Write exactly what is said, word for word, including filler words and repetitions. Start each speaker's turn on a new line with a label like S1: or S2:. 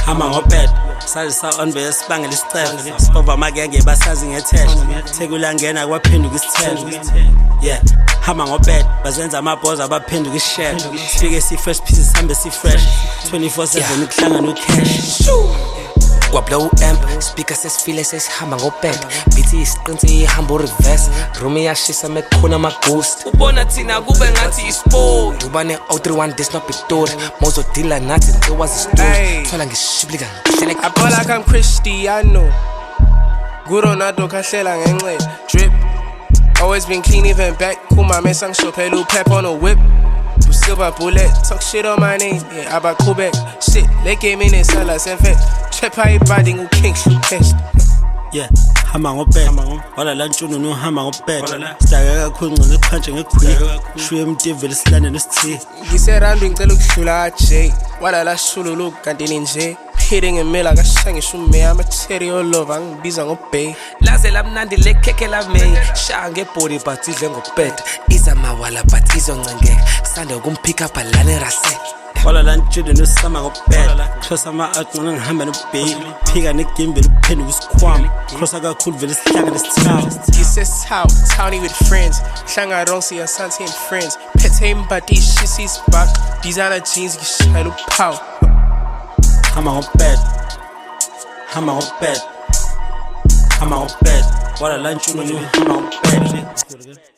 S1: hamba ngobed salisa on base bangela isicelo sibova magenge basazi ngethesha thekulangena kwaphenduka isithelo yeah hamba ngobed bazenza amabhoza abaphenduka ishare sifike si fresh pieces sambe si fresh twenty-four seven ukuhlangana ucash
S2: Kwa blow amp, speaker sesifile sesihamba ngobed Beat isiqinsi ihamba reverse Room iyashisa mekhona ama-ghost Ubona thina kube ngathi isport Ubane oh three one this not Pitori Mozo dealer nathi it was a story Thola ngishiblika ngihlele
S3: I feel like I'm Cristiano Good Ronaldo kahlela ngenxe Drip Always been clean even back Kuma mesang shopelu pep on a whip Silver bullet, talk shit on my name, yeah, about Quebec. Shit, they gave me the sellers and fit. Trap how you body who can't shoot test.
S1: Yeah, hamba ngobed, wala la ntshunu no hamba ngobed. Staka kakhulu ngene punch ngekhwi. Shwe mdivile silane nesthi.
S3: Ngiserando ngicela ukudlula J. Wala la shululu kanti ninje. Hitting a mill like a shang shume I'm a material love ngibiza ngobay.
S2: Laze lamnandi lekheke lame. Shaya ngebody but idle ngobed. Iza mawala but izoncengeka. Sande ukumpick up alane rase.
S1: Wala la ntshunu no sama ngobed. Cross ama out ngona ngihamba nobay. Phika negimbele uphenduka isikhwama. Cross kakhulu vele sihlanga nesithawu.
S3: Ngises how towny with friends. Hlanga ronsi asanti and friends. Pete mbadi shisi's back. Designer jeans ngishayela uphawu.
S1: hamba ngobed hamba ngobed hamba ngobed wala la ntshunu no hamba ngobed